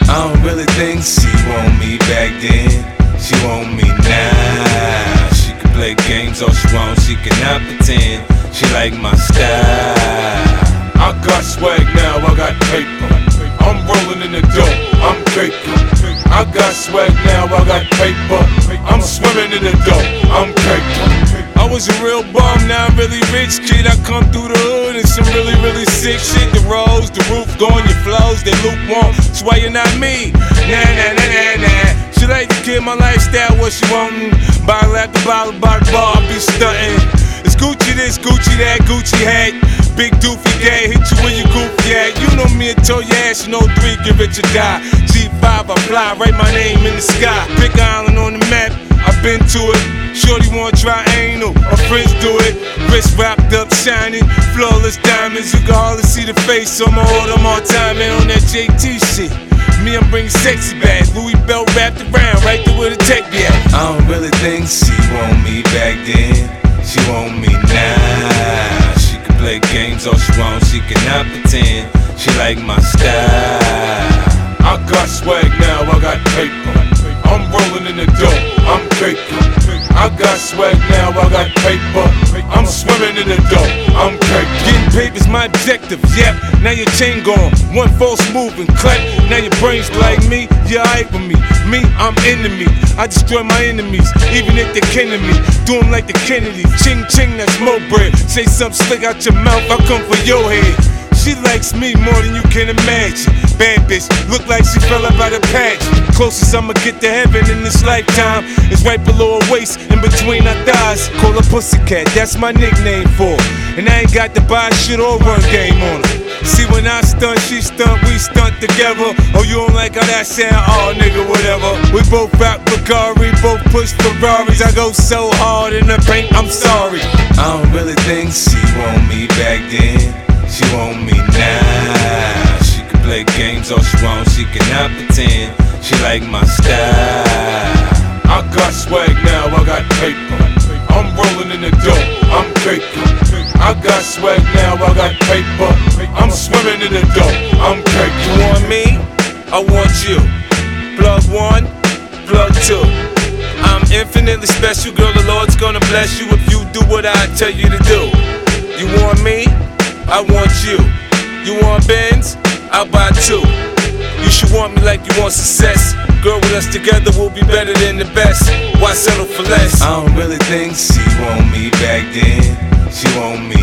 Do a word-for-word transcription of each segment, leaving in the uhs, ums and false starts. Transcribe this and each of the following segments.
I don't really think she want me back then. She want me now. She can play games all she wants, she cannot pretend. She like my style. I got swag now, I got paper. I'm rolling in the dope, I'm caking. I got swag now, I got paper. I'm swimming in the dope, I'm caking. I was a real bum, now I'm really rich kid. I come through the hood and some really, really sick shit. The rolls, the roof going, your flows, they lukewarm. That's why you're not me. Nah, nah, nah, nah, nah. She like to kill my lifestyle, what she wantin'. Bottle after bottle, bottle bar, I be stuntin'. It's Gucci this, Gucci that, Gucci hat. Big doofy gay, hit you when you goofy at. You know me and told your ass, you know three, give it your die. G five, I fly, write my name in the sky. Pick an island on the map, I've been to it. Shorty wanna try anal, her friends do it. Wrist wrapped up, shining, flawless diamonds. You can hardly see the face, so I'ma hold them all time, man, on that J T shit. Me, I'm bringing sexy back, Louis belt wrapped around, right there where the tech be at. I don't really think she want me back then. She want me now. She can play games all she wants, she cannot pretend. She like my style. I got swag now, I got paper. I'm rolling in the dope, I'm caking. I got swag now, I got paper. I'm swimming in the dope, I'm caking. Getting paper's my objective, yep. Now your chain gone, one false move and clap. Now your brains like me, you're hype with me. Me, I'm enemy. I destroy my enemies, even if they're kin to me. Do them like the Kennedy. Ching ching, that's mo bread. Say something slick out your mouth, I'll come for your head. She likes me more than you can imagine. Bad bitch, look like she fell up out of patch. Closest I'ma get to heaven in this lifetime is right below her waist, in between her thighs. Call her Pussycat, that's my nickname for her. And I ain't got to buy shit or run game on her. See, when I stunt, she stunt, we stunt together. Oh, you don't like how that sound? Oh, nigga, whatever. We both rock Bugatti, both push Ferraris. I go so hard in the paint, I'm sorry. I don't really think she want me back then. She want me now. She can play games all she wants, she cannot pretend. She like my style. I got swag now, I got paper. I'm rolling in the dope, I'm caking. I got swag now, I got paper. I'm swimming in the dope, I'm caking. You want me? I want you. Plug one, plug two. I'm infinitely special, girl, the Lord's gonna bless you if you do what I tell you to do. You want me? I want you. You want Benz? I'll buy two. You should want me like you want success. Girl, with us together we'll be better than the best. Why settle for less? I don't really think she want me back then. She want me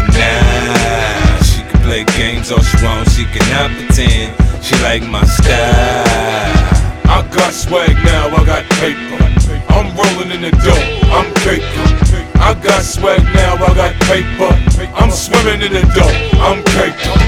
now. She can play games all she wants, she cannot pretend. She like my style. I got swag now, I got paper. I'm rolling in the dope, I'm caking. I got swag now, I got paper. I'm swimming in the dope, I'm caking.